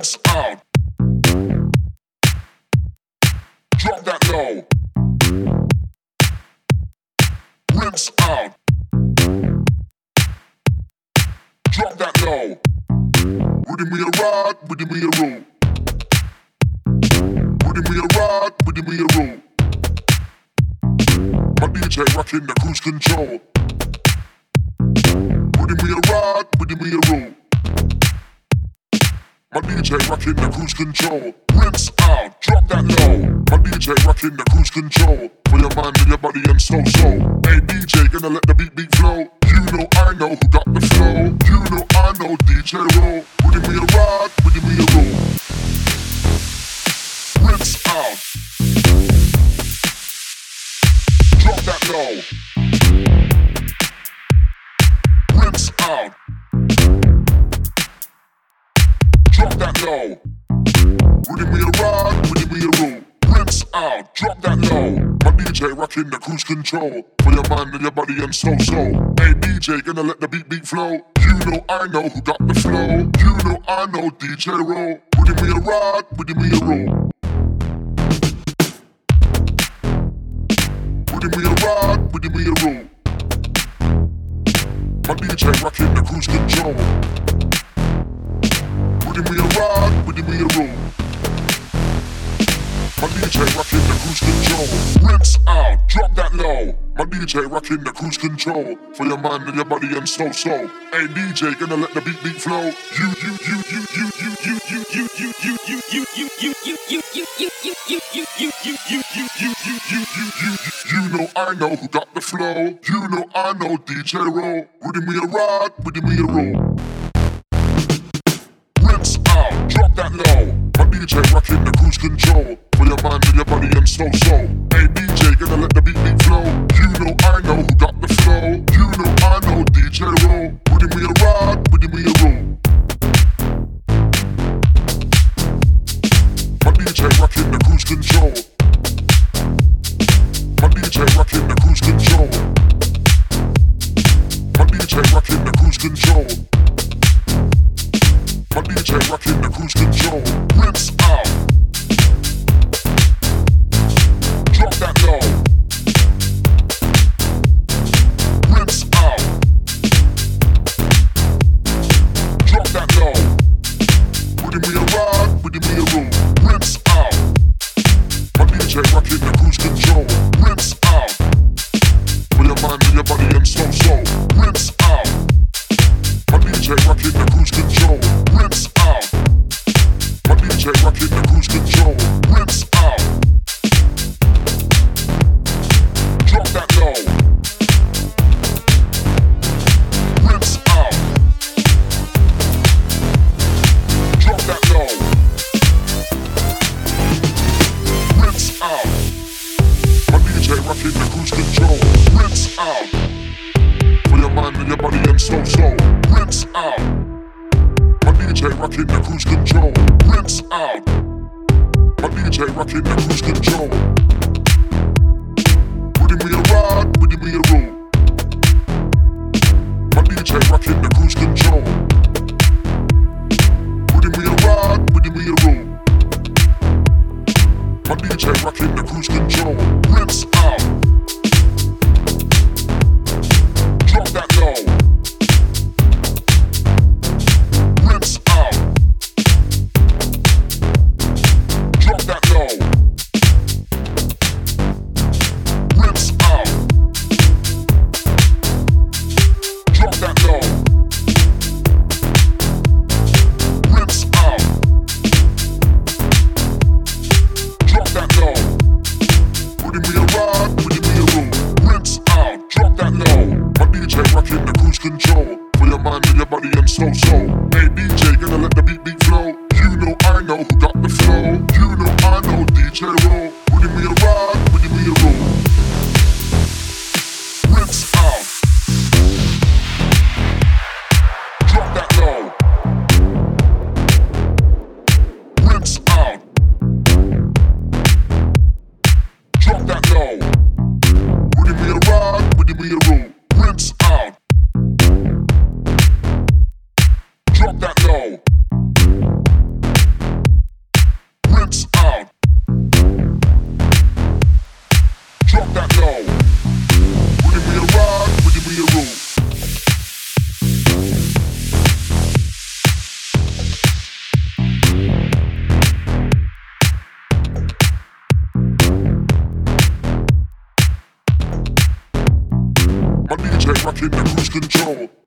rinse out. Drop that low. Rinse out. Drop that low. Rhythm me a rock, rhythm me a roll. Rhythm me a rock, rhythm me a roll. My DJ rocking the cruise control. Rhythm me a rock, rhythm me a roll. My DJ rocking the cruise control. Rinse out, drop that low. My DJ rocking the cruise control. For your mind and your body and so. Hey DJ, gonna let the beat flow. You know I know who got the flow. You know I know DJ roll. Rhythm me a rock, rhythm me a roll. Rinse out. Drop that low. Rinse out. Drop that low. Rhythm me a rock, rhythm me a roll. Rinse out, drop that low. My DJ rocking the cruise control. For your mind and your body and so. Hey DJ, gonna let the beat flow. You know I know who got the flow. You know I know DJ roll. Rhythm me a rock, rhythm me a roll. Rhythm me a rock, rhythm me a roll. My DJ rocking the cruise control. Rhythm me a rock, rhythm me a roll. My DJ rocking the cruise control. Rinse out, drop that low. My DJ rocking the cruise control. For your mind and your body and so. Hey DJ, gonna let the beat flow. You know I know who got the flow. You know I know DJ roll. Rhythm me a rock, rhythm me a roll. Rinse out, drop that low. My DJ rocking the cruise control. For your mind and your body and so. Hey DJ, gonna let the beat flow. You know I know who got the flow. You know I know DJ roll. Rhythm me a rock, rhythm me a roll. My DJ rocking the cruise control. My DJ rocking the cruise control. My DJ rocking the cruise control. My DJ rocking the cruise control. Rinse out. Drop that low. Rinse out. Drop that low. Rhythm me a rock, rhythm me a roll. Rinse out. My DJ rocking the cruise control. Rinse out. For your mind and your body and so. Rinse out. My DJ rocking the cruise control. Rinse out. My DJ rocking the cruise control. Rinse out. Drop that low. Rinse out. Drop that low. Rinse out. My DJ rocking the cruise control. Rinse out. For your mind and your body and so. Rinse out. My DJ rocking the cruise control. Rinse out. My DJ rocking the cruise control. Rhythm me a rock, rhythm me a roll. My DJ rocking the cruise control. Rhythm me a rock, rhythm me a roll. My DJ rocking the cruise control. Rinse out. Drop that low. Rinse out. Drop that low. Rinse out. Drop that low. Rinse out. Drop that low. Rhythm My DJ rocking the cruise control.